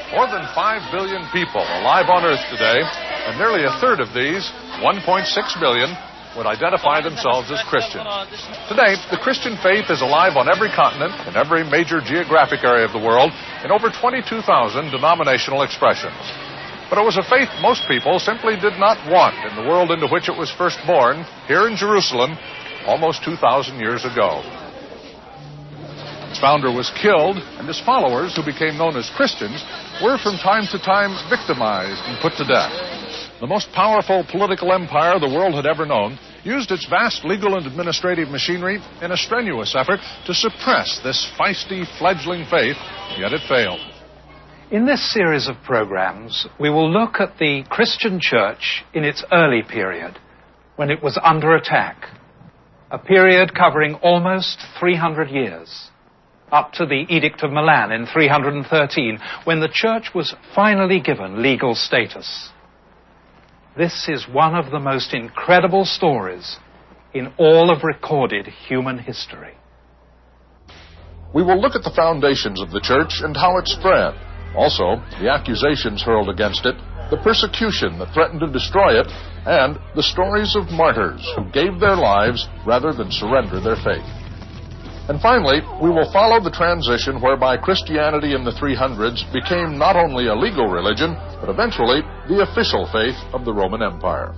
More than 5 billion people alive on Earth today, and nearly a third of these, 1.6 billion, would identify themselves as Christians. Today, the Christian faith is alive on every continent, in every major geographic area of the world, in over 22,000 denominational expressions. But it was a faith most people simply did not want in the world into which it was first born, here in Jerusalem, almost 2,000 years ago. Its founder was killed, and his followers, who became known as Christians, were from time to time victimized and put to death. The most powerful political empire the world had ever known used its vast legal and administrative machinery in a strenuous effort to suppress this feisty, fledgling faith, yet it failed. In this series of programs, we will look at the Christian church in its early period, when it was under attack, a period covering almost 300 years, up to the Edict of Milan in 313, when the church was finally given legal status. This is one of the most incredible stories in all of recorded human history. We will look at the foundations of the church and how it spread. Also, the accusations hurled against it, the persecution that threatened to destroy it, and the stories of martyrs who gave their lives rather than surrender their faith. And finally, we will follow the transition whereby Christianity in the 300s became not only a legal religion, but eventually the official faith of the Roman Empire.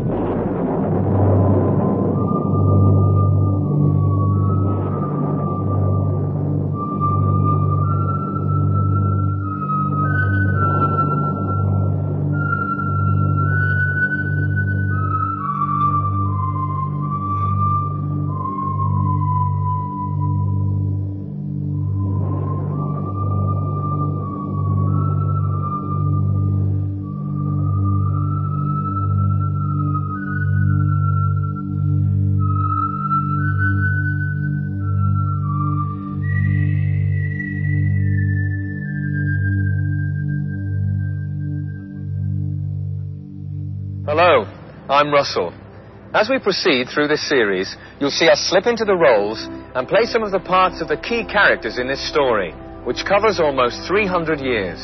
Hello, I'm Russell. As we proceed through this series, you'll see us slip into the roles and play some of the parts of the key characters in this story, which covers almost 300 years.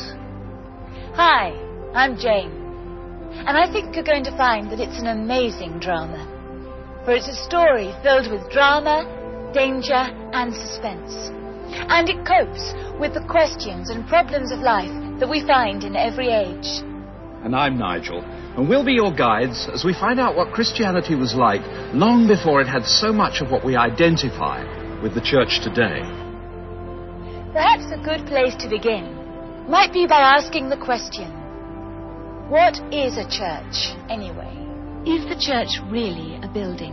Hi, I'm Jane. And I think you're going to find that it's an amazing drama. For it's a story filled with drama, danger, and suspense. And it copes with the questions and problems of life that we find in every age. And I'm Nigel, and we'll be your guides as we find out what Christianity was like long before it had so much of what we identify with the church today. Perhaps a good place to begin might be by asking the question, what is a church, anyway? Is the church really a building?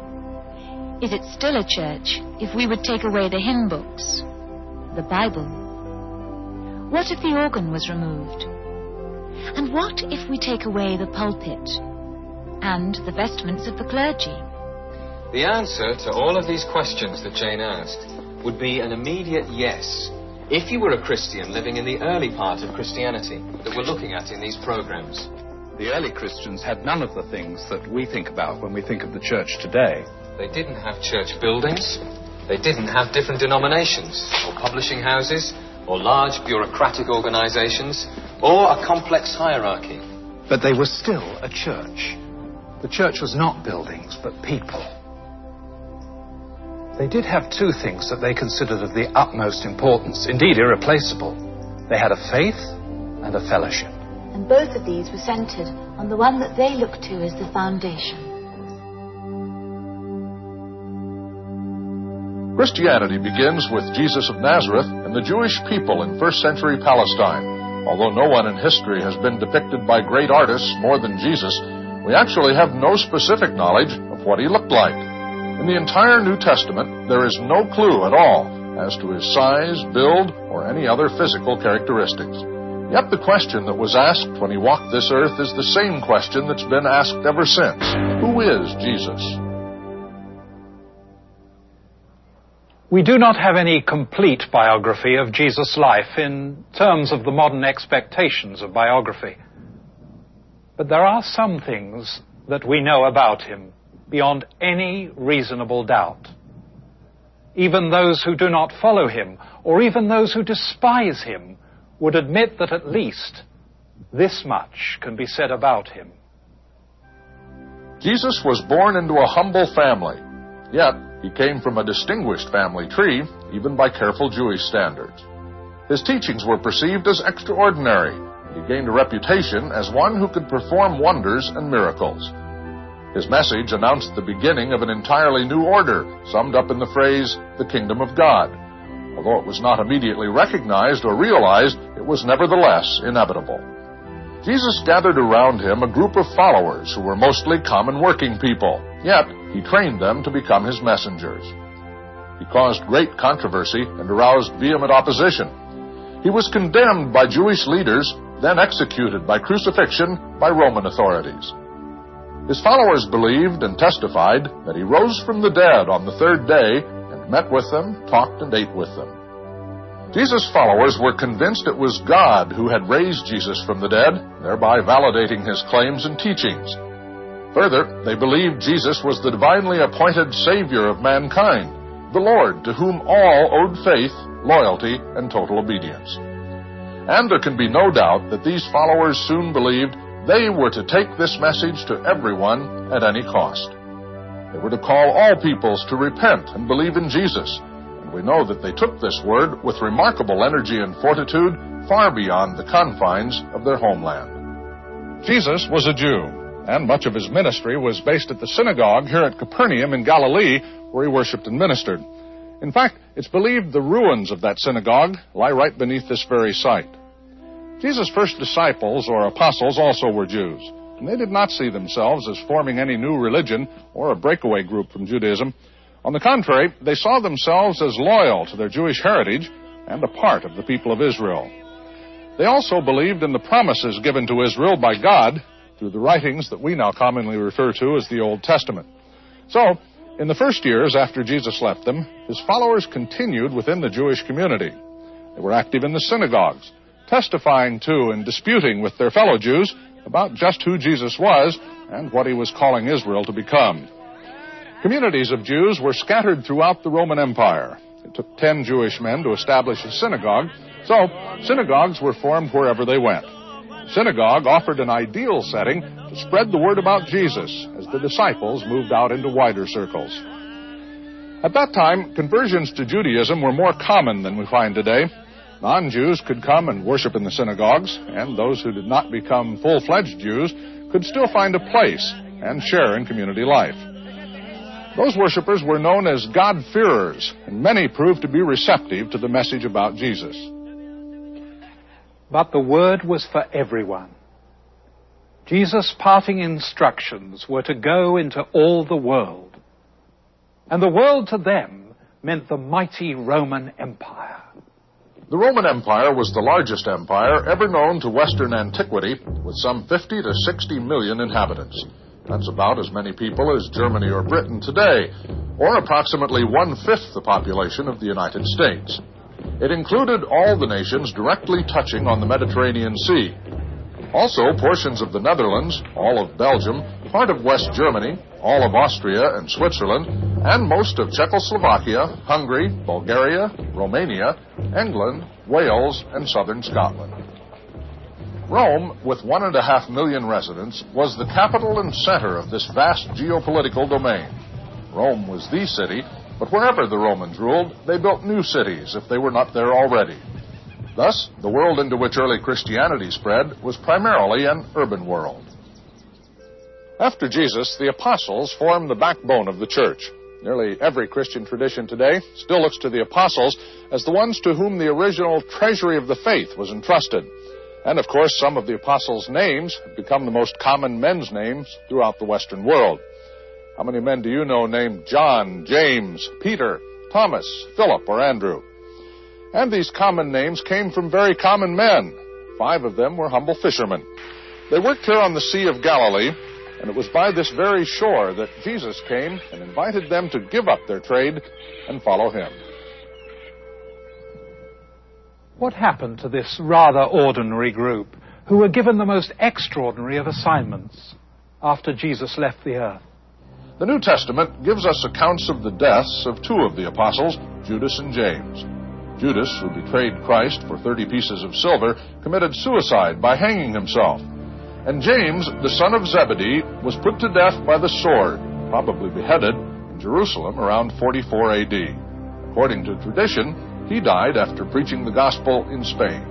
Is it still a church if we would take away the hymn books, the Bible? What if the organ was removed? And what if we take away the pulpit and the vestments of the clergy? The answer to all of these questions that Jane asked would be an immediate yes, if you were a Christian living in the early part of Christianity that we're looking at in these programs. The early Christians had none of the things that we think about when we think of the church today. They didn't have church buildings, they didn't have different denominations, or publishing houses, or large bureaucratic organizations, or a complex hierarchy. But they were still a church. The church was not buildings, but people. They did have two things that they considered of the utmost importance, indeed irreplaceable. They had a faith and a fellowship. And both of these were centered on the one that they looked to as the foundation. Christianity begins with Jesus of Nazareth and the Jewish people in first century Palestine. Although no one in history has been depicted by great artists more than Jesus, we actually have no specific knowledge of what he looked like. In the entire New Testament, there is no clue at all as to his size, build, or any other physical characteristics. Yet the question that was asked when he walked this earth is the same question that's been asked ever since. Who is Jesus? We do not have any complete biography of Jesus' life in terms of the modern expectations of biography. But there are some things that we know about him beyond any reasonable doubt. Even those who do not follow him, or even those who despise him, would admit that at least this much can be said about him. Jesus was born into a humble family, yet he came from a distinguished family tree, even by careful Jewish standards. His teachings were perceived as extraordinary, and he gained a reputation as one who could perform wonders and miracles. His message announced the beginning of an entirely new order, summed up in the phrase, "the kingdom of God." Although it was not immediately recognized or realized, it was nevertheless inevitable. Jesus gathered around him a group of followers who were mostly common working people, yet he trained them to become his messengers. He caused great controversy and aroused vehement opposition. He was condemned by Jewish leaders, then executed by crucifixion by Roman authorities. His followers believed and testified that he rose from the dead on the third day and met with them, talked and ate with them. Jesus' followers were convinced it was God who had raised Jesus from the dead, thereby validating his claims and teachings. Further, they believed Jesus was the divinely appointed Savior of mankind, the Lord to whom all owed faith, loyalty, and total obedience. And there can be no doubt that these followers soon believed they were to take this message to everyone at any cost. They were to call all peoples to repent and believe in Jesus, and we know that they took this word with remarkable energy and fortitude far beyond the confines of their homeland. Jesus was a Jew, and much of his ministry was based at the synagogue here at Capernaum in Galilee, where he worshipped and ministered. In fact, it's believed the ruins of that synagogue lie right beneath this very site. Jesus' first disciples, or apostles, also were Jews, and they did not see themselves as forming any new religion or a breakaway group from Judaism. On the contrary, they saw themselves as loyal to their Jewish heritage and a part of the people of Israel. They also believed in the promises given to Israel by God through the writings that we now commonly refer to as the Old Testament. So, in the first years after Jesus left them, his followers continued within the Jewish community. They were active in the synagogues, testifying to and disputing with their fellow Jews about just who Jesus was and what he was calling Israel to become. Communities of Jews were scattered throughout the Roman Empire. It took 10 Jewish men to establish a synagogue, so synagogues were formed wherever they went. Synagogue offered an ideal setting to spread the word about Jesus as the disciples moved out into wider circles. At that time, conversions to Judaism were more common than we find today. Non-Jews could come and worship in the synagogues, and those who did not become full-fledged Jews could still find a place and share in community life. Those worshipers were known as God-fearers, and many proved to be receptive to the message about Jesus. But the word was for everyone. Jesus' parting instructions were to go into all the world. And the world to them meant the mighty Roman Empire. The Roman Empire was the largest empire ever known to Western antiquity, with some 50 to 60 million inhabitants. That's about as many people as Germany or Britain today, or approximately one-fifth the population of the United States. It included all the nations directly touching on the Mediterranean Sea. Also, portions of the Netherlands, all of Belgium, part of West Germany, all of Austria and Switzerland, and most of Czechoslovakia, Hungary, Bulgaria, Romania, England, Wales, and southern Scotland. Rome, with 1.5 million residents, was the capital and center of this vast geopolitical domain. Rome was the city, but wherever the Romans ruled, they built new cities if they were not there already. Thus, the world into which early Christianity spread was primarily an urban world. After Jesus, the apostles formed the backbone of the church. Nearly every Christian tradition today still looks to the apostles as the ones to whom the original treasury of the faith was entrusted. And, of course, some of the apostles' names have become the most common men's names throughout the Western world. How many men do you know named John, James, Peter, Thomas, Philip, or Andrew? And these common names came from very common men. 5 of them were humble fishermen. They worked here on the Sea of Galilee, and it was by this very shore that Jesus came and invited them to give up their trade and follow him. What happened to this rather ordinary group who were given the most extraordinary of assignments after Jesus left the earth? The New Testament gives us accounts of the deaths of 2 of the apostles, Judas and James. Judas, who betrayed Christ for 30 pieces of silver, committed suicide by hanging himself. And James, the son of Zebedee, was put to death by the sword, probably beheaded, in Jerusalem around 44 AD. According to tradition, he died after preaching the gospel in Spain.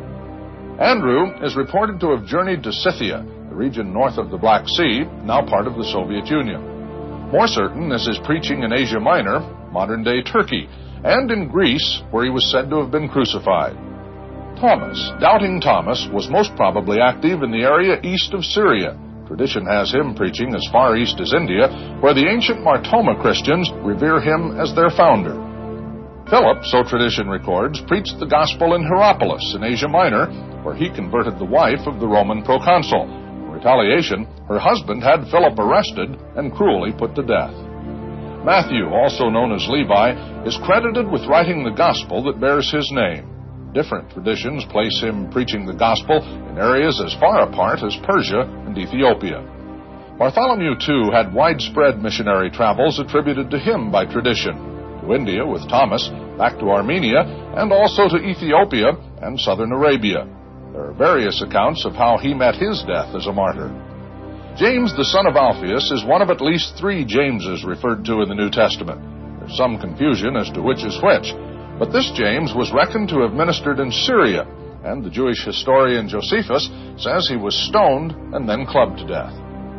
Andrew is reported to have journeyed to Scythia, the region north of the Black Sea, now part of the Soviet Union. More certain is his preaching in Asia Minor, modern-day Turkey, and in Greece, where he was said to have been crucified. Thomas, Doubting Thomas, was most probably active in the area east of Syria. Tradition has him preaching as far east as India, where the ancient Mar Thoma Christians revere him as their founder. Philip, so tradition records, preached the gospel in Hierapolis in Asia Minor, where he converted the wife of the Roman proconsul. In retaliation, her husband had Philip arrested and cruelly put to death. Matthew, also known as Levi, is credited with writing the gospel that bears his name. Different traditions place him preaching the gospel in areas as far apart as Persia and Ethiopia. Bartholomew, too, had widespread missionary travels attributed to him by tradition, to India with Thomas, back to Armenia, and also to Ethiopia and southern Arabia. There are various accounts of how he met his death as a martyr. James, the son of Alphaeus, is one of at least 3 Jameses referred to in the New Testament. There's some confusion as to which is which, but this James was reckoned to have ministered in Syria, and the Jewish historian Josephus says he was stoned and then clubbed to death.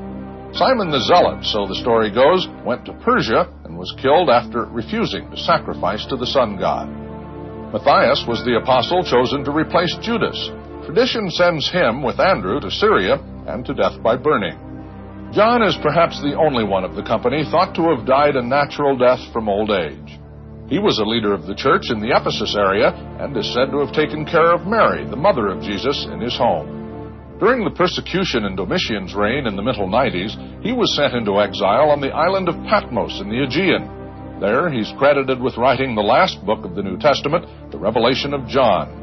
Simon the Zealot, so the story goes, went to Persia and was killed after refusing to sacrifice to the sun god. Matthias was the apostle chosen to replace Judas. Tradition sends him with Andrew to Syria and to death by burning. John is perhaps the only one of the company thought to have died a natural death from old age. He was a leader of the church in the Ephesus area and is said to have taken care of Mary, the mother of Jesus, in his home. During the persecution in Domitian's reign in the middle 90s, he was sent into exile on the island of Patmos in the Aegean. There, he's credited with writing the last book of the New Testament, the Revelation of John.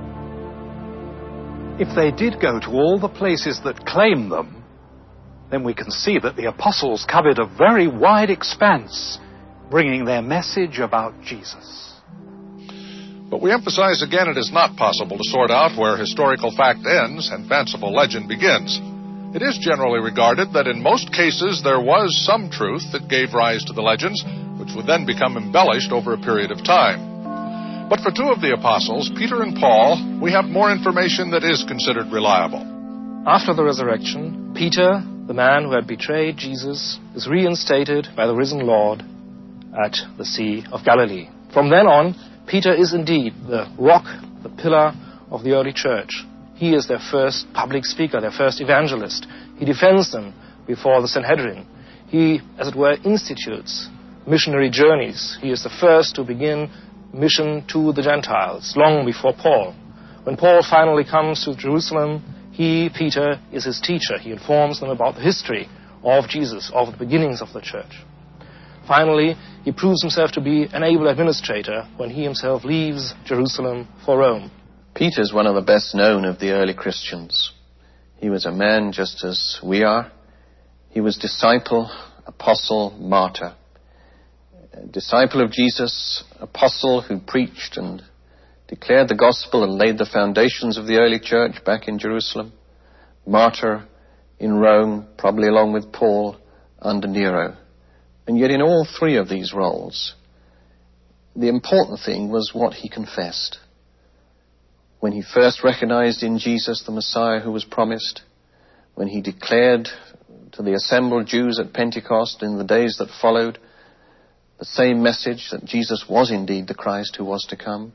If they did go to all the places that claim them, then we can see that the apostles covered a very wide expanse, bringing their message about Jesus. But we emphasize again it is not possible to sort out where historical fact ends and fanciful legend begins. It is generally regarded that in most cases there was some truth that gave rise to the legends, which would then become embellished over a period of time. But for 2 of the apostles, Peter and Paul, we have more information that is considered reliable. After the resurrection, Peter, the man who had betrayed Jesus, is reinstated by the risen Lord at the Sea of Galilee. From then on, Peter is indeed the rock, the pillar of the early church. He is their first public speaker, their first evangelist. He defends them before the Sanhedrin. He, as it were, institutes missionary journeys. He is the first to begin mission to the Gentiles, long before Paul. When Paul finally comes to Jerusalem, he, Peter, is his teacher. He informs them about the history of Jesus, of the beginnings of the church. Finally, he proves himself to be an able administrator when he himself leaves Jerusalem for Rome. Peter's one of the best known of the early Christians. He was a man just as we are. He was disciple, apostle, martyr. A disciple of Jesus, apostle who preached and declared the gospel and laid the foundations of the early church back in Jerusalem. Martyr in Rome, probably along with Paul under Nero. And yet in all 3 of these roles, the important thing was what he confessed. When he first recognized in Jesus the Messiah who was promised, when he declared to the assembled Jews at Pentecost in the days that followed the same message that Jesus was indeed the Christ who was to come,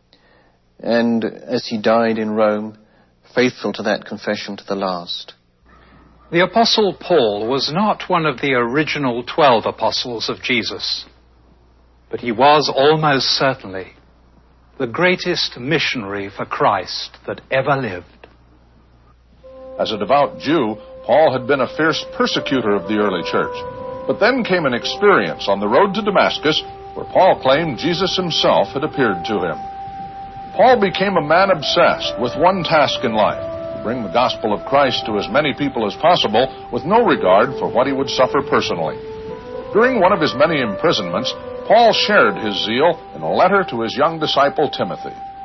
and as he died in Rome, faithful to that confession to the last. The Apostle Paul was not one of the original 12 apostles of Jesus, but he was almost certainly the greatest missionary for Christ that ever lived. As a devout Jew, Paul had been a fierce persecutor of the early church. But then came an experience on the road to Damascus where Paul claimed Jesus himself had appeared to him. Paul became a man obsessed with one task in life: to bring the gospel of Christ to as many people as possible with no regard for what he would suffer personally. During one of his many imprisonments, Paul shared his zeal in a letter to his young disciple Timothy.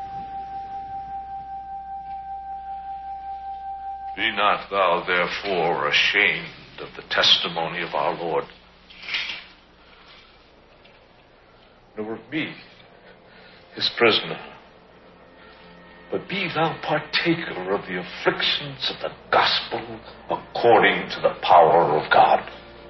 art thou therefore ashamed of the testimony of our Lord? Nor of me, his prisoner, but be thou partaker of the afflictions of the gospel according to the power of God,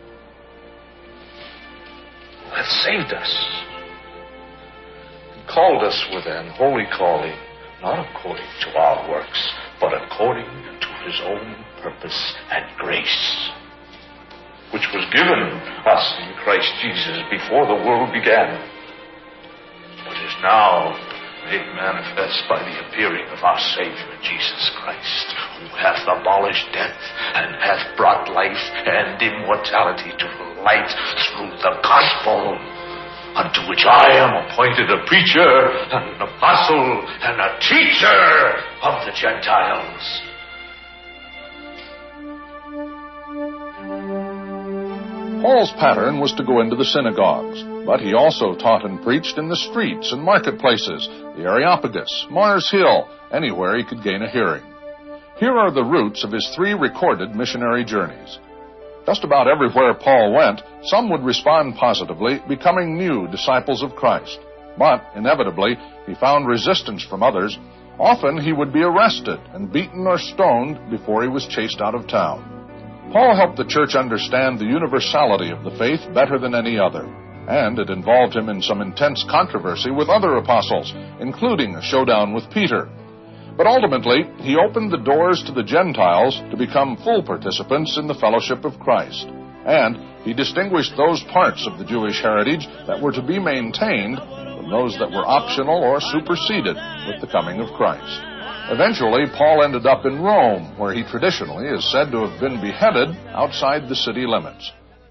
who hath saved us and called us with an holy calling, not according to our works, but according to his own purpose and grace, which was given us in Christ Jesus before the world began, but is now made manifest by the appearing of our Savior Jesus Christ, who hath abolished death and hath brought life and immortality to light through the gospel, unto which I am appointed a preacher and an apostle and a teacher of the Gentiles. Paul's pattern was to go into the synagogues, but he also taught and preached in the streets and marketplaces, the Areopagus, Mars Hill, anywhere he could gain a hearing. Here are the routes of his 3 recorded missionary journeys. Just about everywhere Paul went, some would respond positively, becoming new disciples of Christ. But, inevitably, he found resistance from others. Often he would be arrested and beaten or stoned before he was chased out of town. Paul helped the church understand the universality of the faith better than any other, and it involved him in some intense controversy with other apostles, including a showdown with Peter. But ultimately, he opened the doors to the Gentiles to become full participants in the fellowship of Christ, and he distinguished those parts of the Jewish heritage that were to be maintained from those that were optional or superseded with the coming of Christ. Eventually, Paul ended up in Rome, where he traditionally is said to have been beheaded outside the city limits.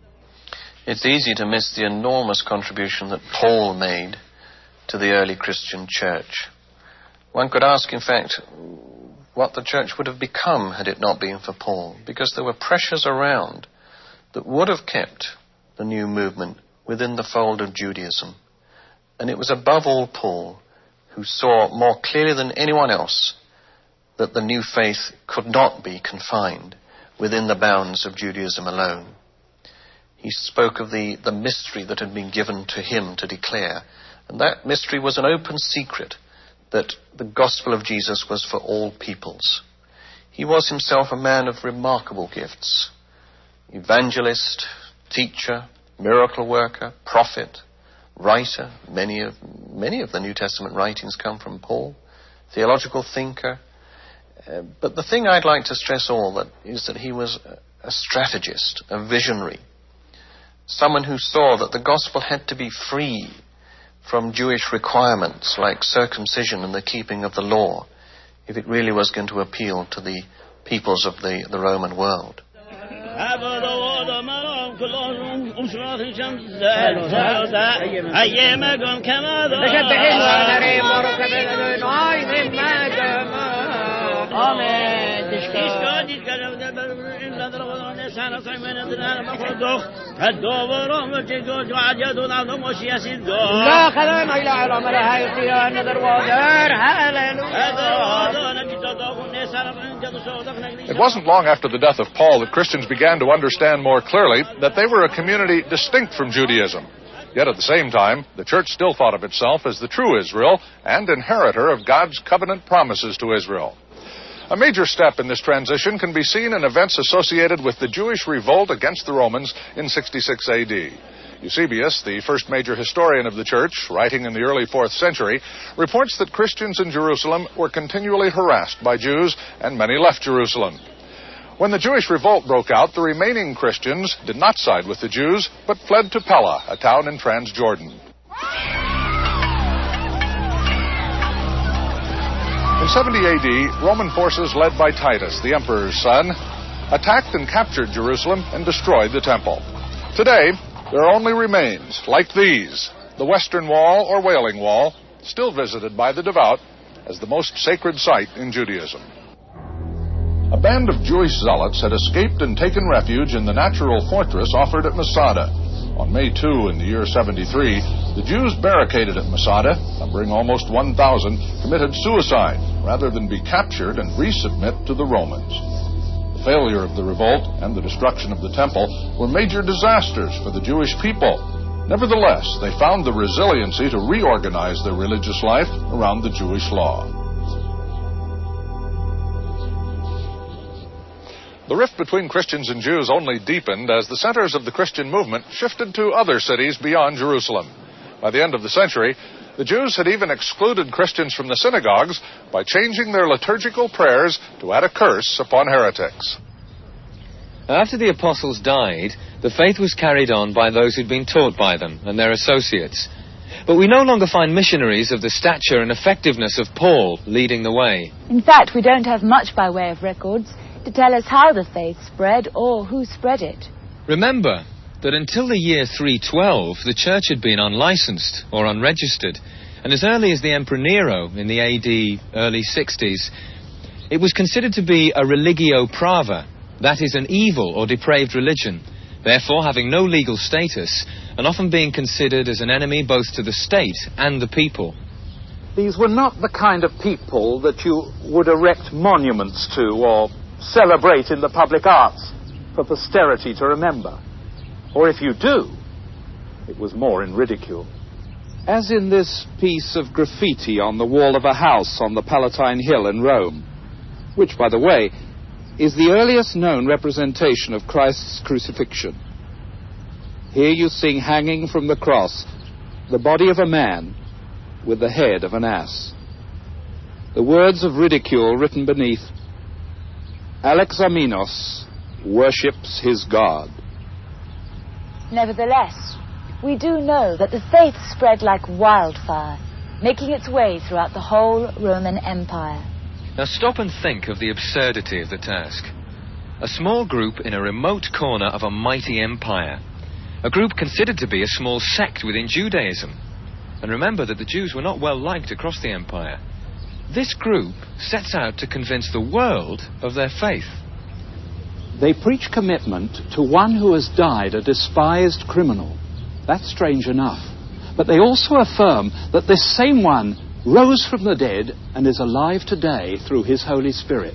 It's easy to miss the enormous contribution that Paul made to the early Christian church. One could ask, in fact, what the church would have become had it not been for Paul, because there were pressures around that would have kept the new movement within the fold of Judaism. And it was above all Paul who saw more clearly than anyone else that the new faith could not be confined within the bounds of Judaism alone. He spoke of the mystery that had been given to him to declare, and that mystery was an open secret, that the gospel of Jesus was for all peoples. He was himself a man of remarkable gifts: evangelist, teacher, miracle worker, prophet, writer. Many of the New Testament writings come from Paul. Theological thinker. But the thing I'd like to stress is that he was a strategist, a visionary, someone who saw that the gospel had to be free from Jewish requirements like circumcision and the keeping of the law if it really was going to appeal to the peoples of the Roman world. It wasn't long after the death of Paul that Christians began to understand more clearly that they were a community distinct from Judaism. Yet at the same time, the church still thought of itself as the true Israel and inheritor of God's covenant promises to Israel. A major step in this transition can be seen in events associated with the Jewish revolt against the Romans in 66 A.D. Eusebius, the first major historian of the church, writing in the early 4th century, reports that Christians in Jerusalem were continually harassed by Jews, and many left Jerusalem. When the Jewish revolt broke out, the remaining Christians did not side with the Jews, but fled to Pella, a town in Transjordan. In 70 A.D., Roman forces led by Titus, the emperor's son, attacked and captured Jerusalem and destroyed the temple. Today, there only remains, like these, the Western Wall or Wailing Wall, still visited by the devout as the most sacred site in Judaism. A band of Jewish zealots had escaped and taken refuge in the natural fortress offered at Masada. On May 2 in the year 73, the Jews barricaded at Masada, numbering almost 1,000, committed suicide rather than be captured and resubmit to the Romans. The The failure of the revolt and the destruction of the temple were major disasters for the Jewish people. Nevertheless, they found the resiliency to reorganize their religious life around the Jewish law. The rift between Christians and Jews only deepened as the centers of the Christian movement shifted to other cities beyond Jerusalem. By the end of the century, the Jews had even excluded Christians from the synagogues by changing their liturgical prayers to add a curse upon heretics. After the apostles died, the faith was carried on by those who'd been taught by them and their associates. But we no longer find missionaries of the stature and effectiveness of Paul leading the way. In fact, we don't have much by way of records to tell us how the faith spread or who spread it. Remember that until the year 312, the church had been unlicensed or unregistered, and as early as the Emperor Nero in the AD early 60s, it was considered to be a religio prava, that is, an evil or depraved religion, therefore having no legal status and often being considered as an enemy both to the state and the people. These were not the kind of people that you would erect monuments to or celebrate in the public arts for posterity to remember. Or if you do, it was more in ridicule. As in this piece of graffiti on the wall of a house on the Palatine Hill in Rome, which, by the way, is the earliest known representation of Christ's crucifixion. Here you see hanging from the cross the body of a man with the head of an ass. The words of ridicule written beneath, Alexamenos worships his God. Nevertheless, we do know that the faith spread like wildfire, making its way throughout the whole Roman Empire. Now stop and think of the absurdity of the task. A small group in a remote corner of a mighty empire. A group considered to be a small sect within Judaism. And remember that the Jews were not well liked across the empire. This group sets out to convince the world of their faith. They preach commitment to one who has died a despised criminal. That's strange enough. But they also affirm that this same one rose from the dead and is alive today through his Holy Spirit.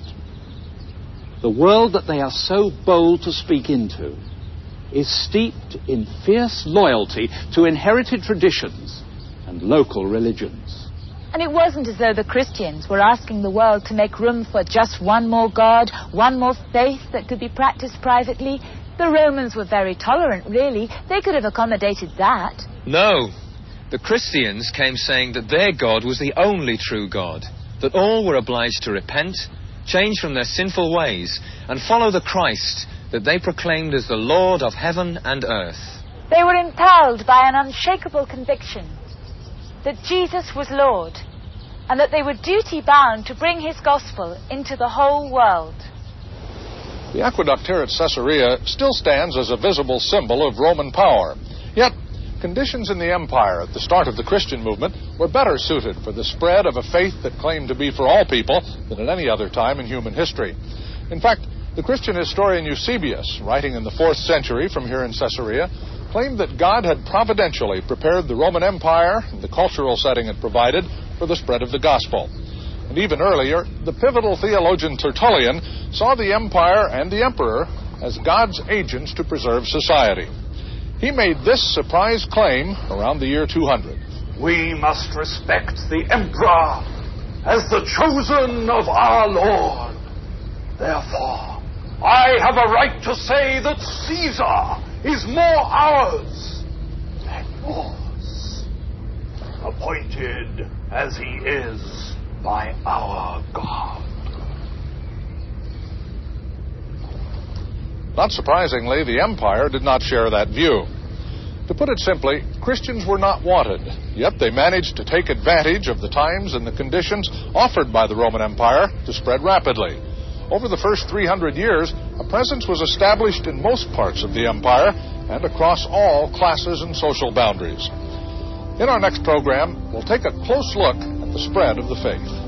The world that they are so bold to speak into is steeped in fierce loyalty to inherited traditions and local religions. And it wasn't as though the Christians were asking the world to make room for just one more God, one more faith that could be practiced privately. The Romans were very tolerant, really. They could have accommodated that. No. The Christians came saying that their God was the only true God, that all were obliged to repent, change from their sinful ways, and follow the Christ that they proclaimed as the Lord of heaven and earth. They were impelled by an unshakable conviction that Jesus was Lord, and that they were duty-bound to bring his gospel into the whole world. The aqueduct here at Caesarea still stands as a visible symbol of Roman power. Yet, conditions in the empire at the start of the Christian movement were better suited for the spread of a faith that claimed to be for all people than at any other time in human history. In fact, the Christian historian Eusebius, writing in the 4th century from here in Caesarea, claimed that God had providentially prepared the Roman Empire and the cultural setting it provided for the spread of the gospel. And even earlier, the pivotal theologian Tertullian saw the empire and the emperor as God's agents to preserve society. He made this surprise claim around the year 200. We must respect the emperor as the chosen of our Lord. Therefore, I have a right to say that Caesar is more ours than yours, appointed as he is by our God. Not surprisingly, the empire did not share that view. To put it simply, Christians were not wanted, yet they managed to take advantage of the times and the conditions offered by the Roman Empire to spread rapidly. Over the first 300 years, a presence was established in most parts of the empire and across all classes and social boundaries. In our next program, we'll take a close look at the spread of the faith.